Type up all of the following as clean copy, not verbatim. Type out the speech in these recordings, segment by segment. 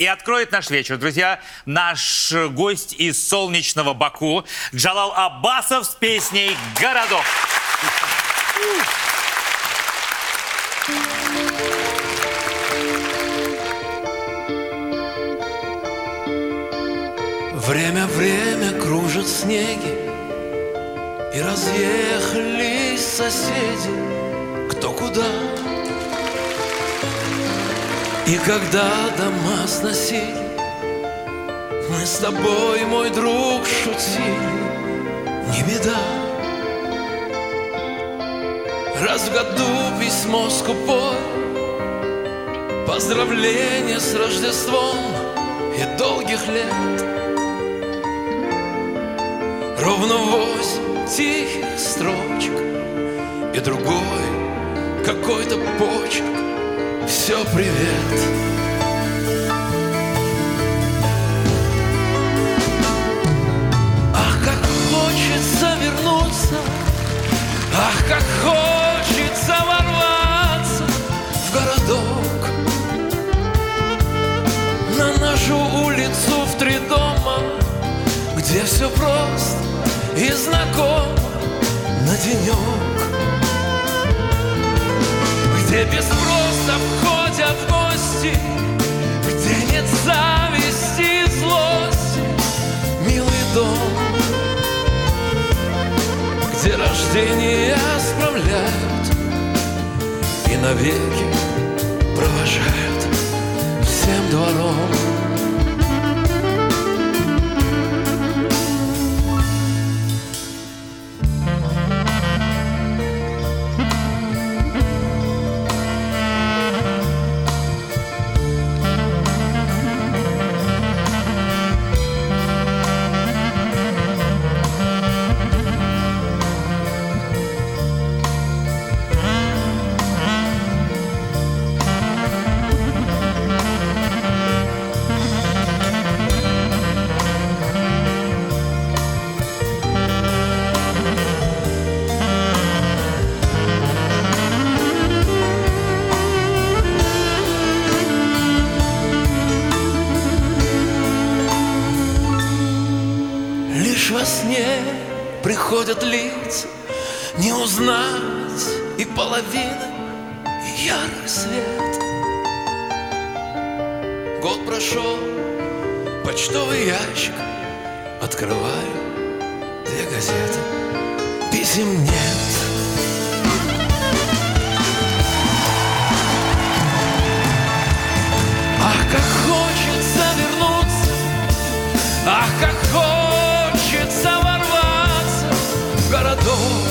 И откроет наш вечер, друзья, наш гость из солнечного Баку Джалал Аббасов с песней «Городок». Время кружат снеги, и разъехались соседи кто куда. И когда дома сносили, мы с тобой, мой друг, шутили, не беда. Раз в году письмо скупое, поздравление с Рождеством и долгих лет. Ровно 8 тихих строчек и другой какой-то почерк. Все привет. Ах, как хочется вернуться, ах, как хочется ворваться в городок, на нашу улицу в 3 дома, где все просто и знакомо на денек, где без спроса входят в гости, где нет зависти и злости, милый дом, где рождения справляют и навеки провожают всем двором. Во сне приходят лица, не узнать и половины, и яркий свет. Год прошел, почтовый ящик, открываю 2 газеты, писем нет. Ах, как хочется вернуться, ах, как хочется ворваться в городок,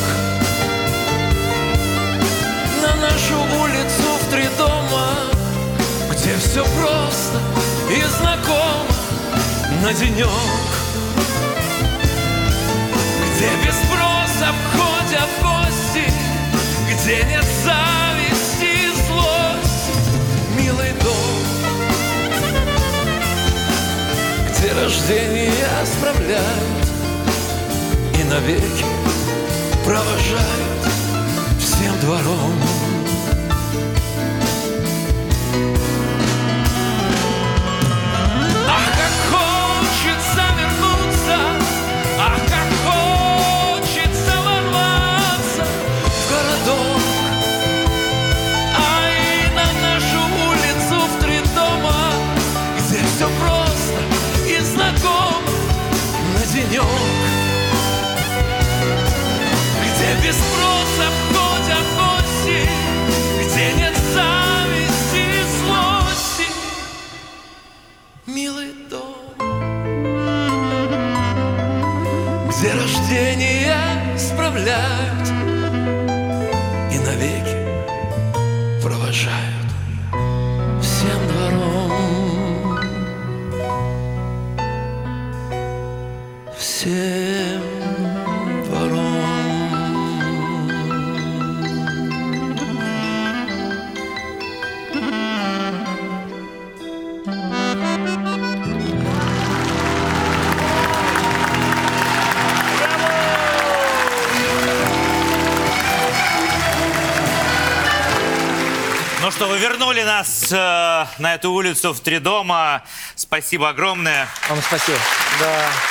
на нашу улицу в 3 дома, где все просто и знакомо на денек, где без спроса входят в гости, где нет зависти и злости, милый дом, где рождения справляют и навеки провожают всем двором. Ах, как хочется вернуться, ах, как хочется ворваться в городок, ай, на нашу улицу в 3 дома, где все просто и знакомо на денек, где без спроса входят в гости, где нет зависти и злости, милый дом, где рождения справляют и навеки провожают всем двором, всем двором. что вы вернули нас на эту улицу в Три дома. Спасибо огромное. Вам спасибо. Да.